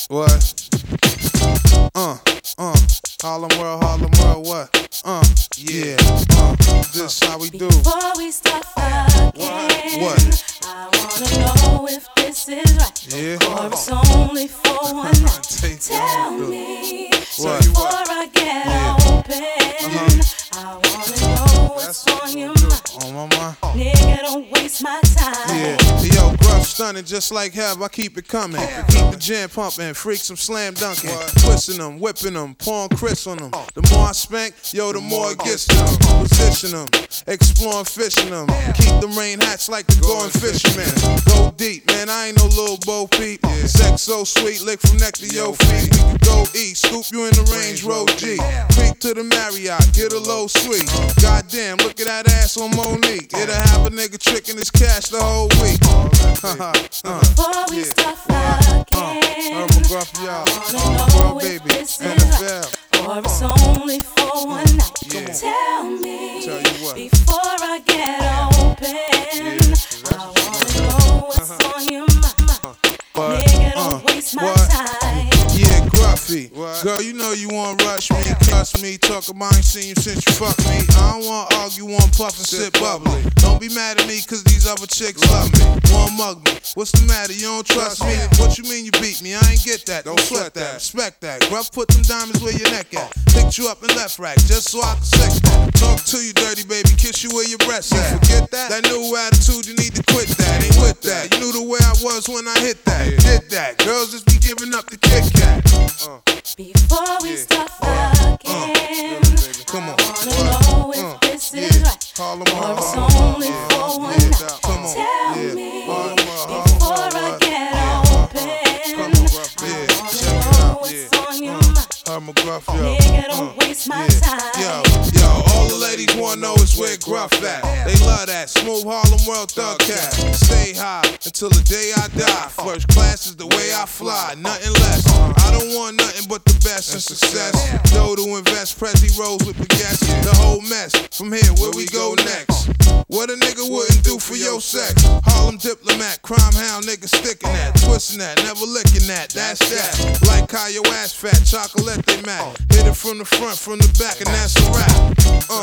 What? Harlem World, what? Yeah. This how we do. Before we start fucking, What? I wanna know if this is right. Yeah. Or it's only for one night. Tell me What? before I get open. I wanna know what's on your mind. On my mind. Nigga, don't waste my time. Yeah, yo, gruff stunning just like Hev, I keep it coming. Keep the jam pumping, freaks some slam dunking. Twisting them, whipping them, pouring Chris on them. The more I spank, yo, the more it gets to them. Position them, exploring, fishing them. Keep them rain hats like the going fisherman. Go deep, man, I ain't no little Bo Peep. Sex so sweet, lick from neck to your feet. We can go eat, scoop you in the Range Road G. Creep to the Marriott, get a low suite. Goddamn, look at that ass on Monique. It'll have a nigga tricking his cash the whole week. Before we start fucking, Herb McGruff, y'all. World baby, NFL. or it's only for one night. Tell me Tell you what. before I get open. I wanna know what's on your mind. Nigga, don't waste my time. Yeah, Gruffy. Girl, you know you wanna rush me, cuss me, talk about I ain't seen you since you fucked me. I don't wanna argue, want puff and sit bubbly. Don't be mad at me, cause these other chicks love me. Wanna mug me. What's the matter? You don't trust me? What you mean you beat me? I ain't get that. Don't sweat that. Respect that. Gruff, put them diamonds where your neck at. Picked you up in left rack, just so I can sex that. Talk to you, dirty baby, kiss you where your breasts at. Forget that? That new attitude, you need to quit that. Ain't with that. You knew the way I was when I hit that. Did that. Girls just be giving up the Kit Kat. Before we start fucking, Come on. I wanna know if this is right. Harlem Or World. it's only for one night. Come on. Tell Yeah. me Harlem World. before I get open. Come on, Gruff. I Yeah. wanna Check it know out. what's Yeah. on your mind. Herb McGruff, yo. Nigga, don't waste my time. Yo, all the ladies wanna know is where Gruff at. They love that smooth Harlem World thug cat. Stay high until the day I die. First class is the way I fly, nothing less. I don't want nothing but the best and success. Dough to invest, Prezi rolls with baguettes. The whole mess. From here, where we go next? What a nigga wouldn't do for your sex? Harlem diplomat, crime hound, nigga sticking that, twisting that, never licking that. That's that. Like how your ass fat, chocolate they mac. Hit it from the front, from the back, and that's a wrap.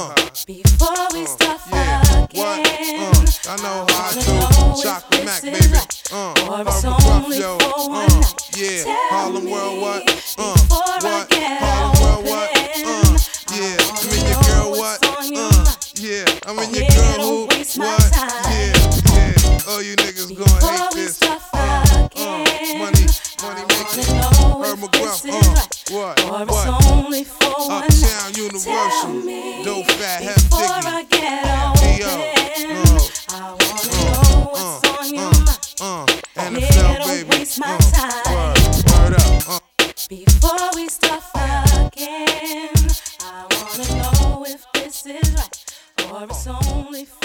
Before we start What? fucking, I know how I wanna do. know if Chocolate this Mac, is baby. right. Or Herb it's McGruff, only yo. for one night. Yeah, Tell Harlem me World, what? before I What? get Harlem World, what? open. Yeah, I I'm in your wanna girl, know what? what's on your mind. Yeah, I'm in your Nigga, girl, don't who? waste my What? time. Yeah. Oh, you niggas gonna Before hate we this. start fucking, Money I making. wanna know Herb if this McGruff, is right. what? Or What? it's only for one night. Uptown Universal. Tell me Dope Fat, Hef before Diggy. I get Yo. open. I wanna know what's on your mind. NFL, Nigga, don't baby. waste my time. Word up. Before we start fucking, I wanna know if this is right. Or it's only for